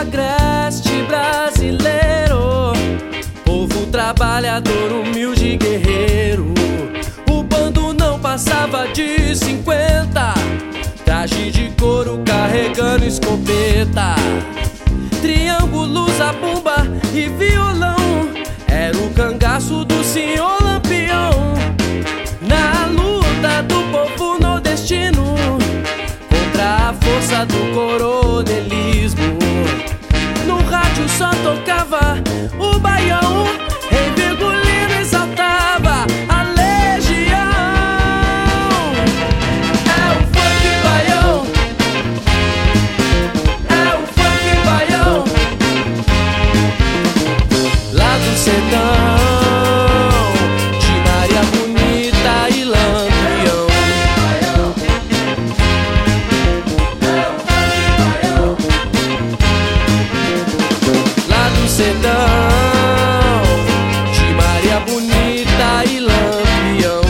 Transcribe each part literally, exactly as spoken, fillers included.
agreste brasileiro, povo trabalhador, humilde guerreiro. O bando não passava de cinquenta, traje de couro carregando escopeta, triângulos, a bomba e violão. Era o cangaço do senhor Lampião, na luta do povo nordestino contra a força do coronelismo. No rádio só tocava o baião, em Virgulino exaltava a legião. É o funk baião, é o funk baião, lá do sertão, de Maria Bonita e Lampião. Lá do sertão, de Maria Bonita e Lampião.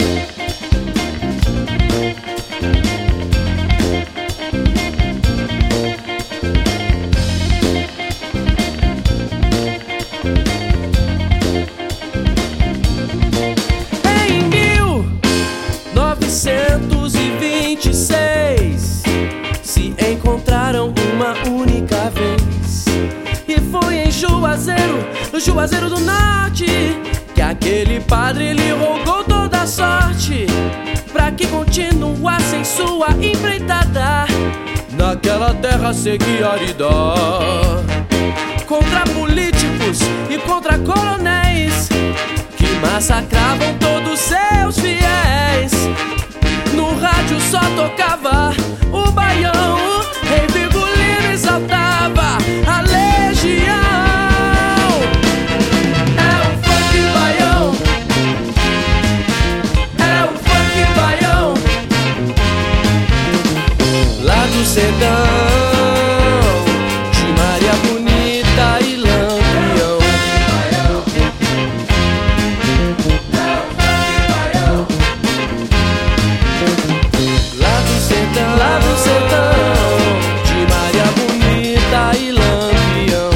Em mil novecentos e vinte e seis se encontraram uma única vez, e foi em Juazeiro, no Juazeiro do Norte, que aquele padre lhe rogou toda a sorte, pra que continuassem sua empreitada naquela terra seca e árida, contra políticos e contra coronéis que massacravam todos seus fiéis. No rádio só tocava o baião, em Virgulino exaltava a legião. É o funk baião, é o funk baião, lá do sertão, de Maria Bonita e Lampião. Lá do sertão, lá do sertão, de Maria Bonita e Lampião.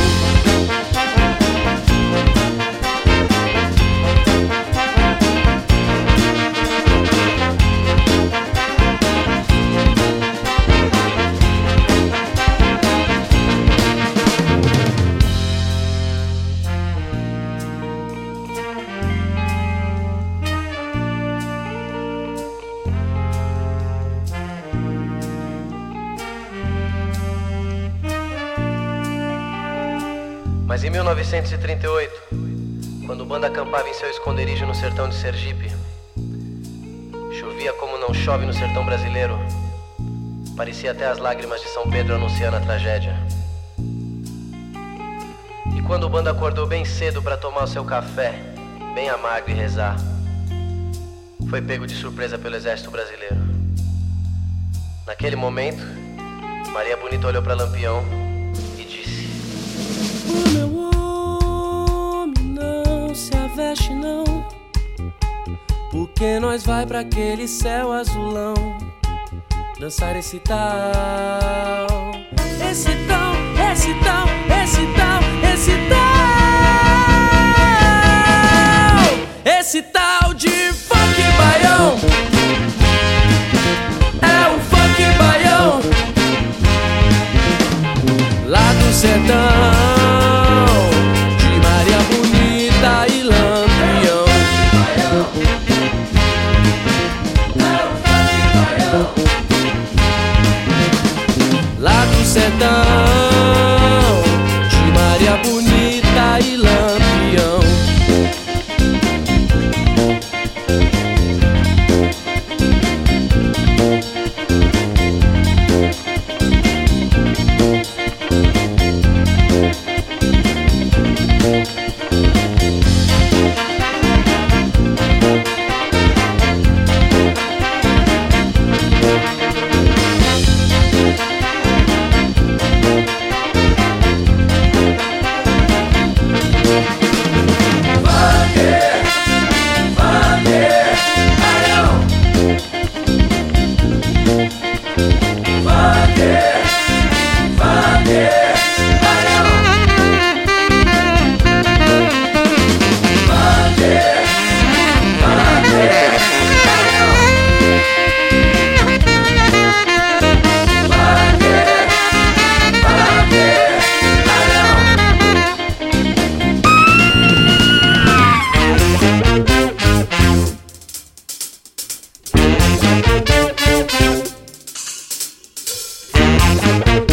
Mas em mil novecentos e trinta e oito, quando o bando acampava em seu esconderijo no sertão de Sergipe, chovia como não chove no sertão brasileiro. Parecia até as lágrimas de São Pedro anunciando a tragédia. E quando o bando acordou bem cedo para tomar o seu café, bem amargo, e rezar, foi pego de surpresa pelo exército brasileiro. Naquele momento, Maria Bonita olhou para Lampião e disse: O meu homem não se aveste não, porque nós vai pra aquele céu azulão dançar esse tal, esse tal, esse tal, esse tal, esse tal, esse tal de funk baião. É o funk baião, lá do sertão, de Maria Bonita e Lampião. Lá do sertão, de Maria Bonita e Lampião. Música